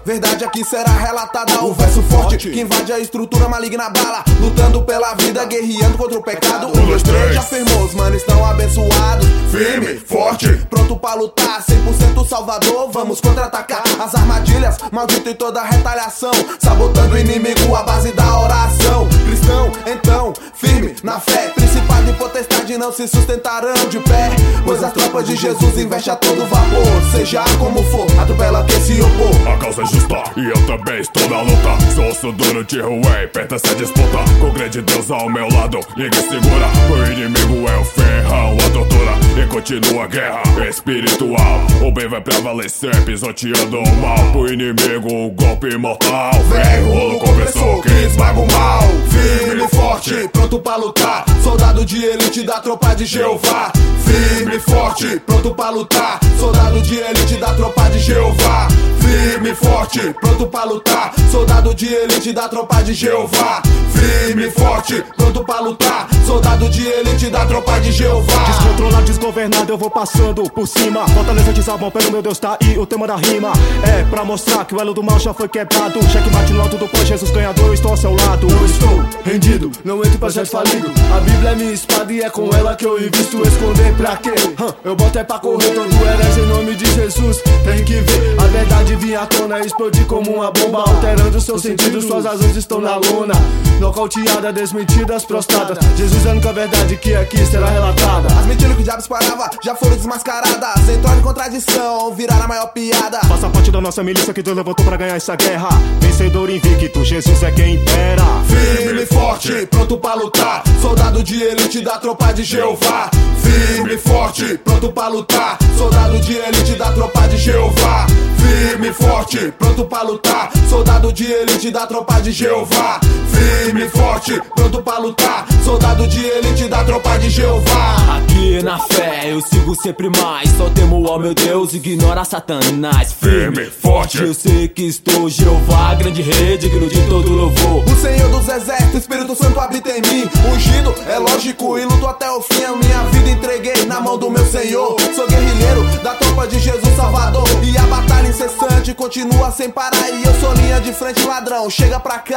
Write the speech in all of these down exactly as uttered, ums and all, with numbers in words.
verdade aqui será relatada. O verso forte que invade a estrutura maligna bala, lutando pela vida, guerreando contra o pecado. Um, dois, três, já firmou, os manos estão abençoados. Firme, forte, pronto pra lutar, cem por cento Salvador, vamos contra-atacar as armadilhas, maldito em toda retaliação, sabotando o inimigo, a base da oração. Cristão, então, firme na fé, principado e potestade não se sustentarão de pé, pois as tropas de Jesus investem a todo vapor. Seja como for, atropela quem se opor. A causa é justa e eu também estou na luta. Sou Suduro de Huey, pertence a disputa. Com grande Deus ao meu lado, ninguém segura. O inimigo é o ferrão, a tortura. E continua a guerra espiritual. O bem vai prevalecer, pisoteando o mal. Pro inimigo o golpe mortal. Vem, o rolo conversou que esmaga o mal. Firme e forte, pronto pra lutar, soldado de elite da tropa de Jeová. Firme e forte, pronto pra lutar, soldado de elite da tropa de Jeová. Firme e forte, pronto pra lutar, soldado de elite da tropa de Jeová. Firme e forte, pronto pra lutar, soldado de elite da tropa de Jeová. Descontrolado, desgovernado, eu vou passando por cima. Fortaleza de sabão, pelo meu Deus tá aí o tema da rima. É pra mostrar que o elo do mal já foi quebrado. Checkmate no alto do pó, Jesus ganhador, eu estou ao seu lado. Eu estou rendido, não entro em projeto falido. A Bíblia é minha espada e é com ela que eu invisto. Esconder pra quê? Hum, eu boto é pra correr, todo herege em nome de Jesus. Tem que ver, a verdade vir à tona, explodir como uma bomba, alterando seus sentidos, suas razões estão na lona. Nocauteada, desmentidas, prostradas. Jesus é a única verdade que aqui será relatada. As mentiras que o diabo disparava já foram desmascaradas. Entrou em contradição, viraram a maior piada. Faça parte da nossa milícia que Deus levantou pra ganhar essa guerra. Vencedor invicto, Jesus é quem impera. Firme e forte, pronto pra lutar, soldado de elite da tropa de Jeová. Firme e forte, pronto pra lutar, soldado de elite da tropa de Jeová. Firme e forte, pronto pra lutar, soldado de elite da tropa de Jeová. Firme e forte, pronto pra lutar, soldado de elite da tropa de Jeová. Aqui na fé eu sigo sempre mais, só temo ao meu Deus, ignora Satanás. Firme, forte, eu sei que estou Jeová, grande rei, digno de todo louvor. O Senhor dos exércitos, Espírito Santo habita em mim. Ungido, é lógico, e luto até o fim. A minha vida entreguei na mão do meu Senhor. Sou guerrilheiro da tropa de Jesus Salvador, e a batalha incessante continua sem parar. E eu sou linha de frente, ladrão, chega pra cá,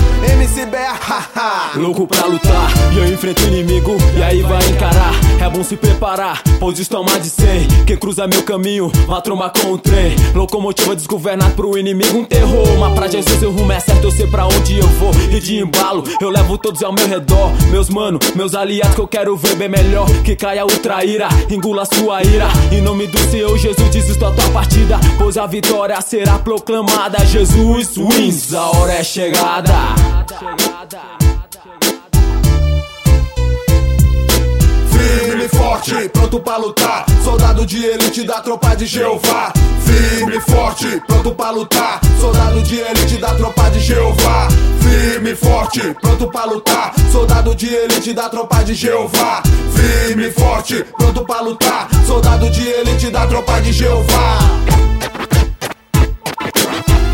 M C B A, haha. Louco pra lutar, e eu enfrento o inimigo, e aí vai encarar. É bom se preparar, pois estão mais de cem. Quem cruza meu caminho, vai trombar com o trem. Locomotiva desgovernada pro inimigo, um terror. Mas pra Jesus eu rumo é certo, eu sei pra onde eu vou. E de embalo, eu levo todos ao meu redor. Meus mano, meus aliados que eu quero ver bem melhor. Que caia o traíra, engula sua ira. Em nome do Senhor Jesus, desisto a tua partida, pois a vitória será proclamada. Jesus wins, a hora é chegada. Firme e forte, pronto pra lutar, soldado de elite da tropa de Jeová. Firme e forte, pronto pra lutar, soldado de elite da tropa de Jeová. Firme e forte, pronto pra lutar, soldado de elite da tropa de Jeová. Firme e forte, pronto pra lutar, soldado de elite da tropa de Jeová.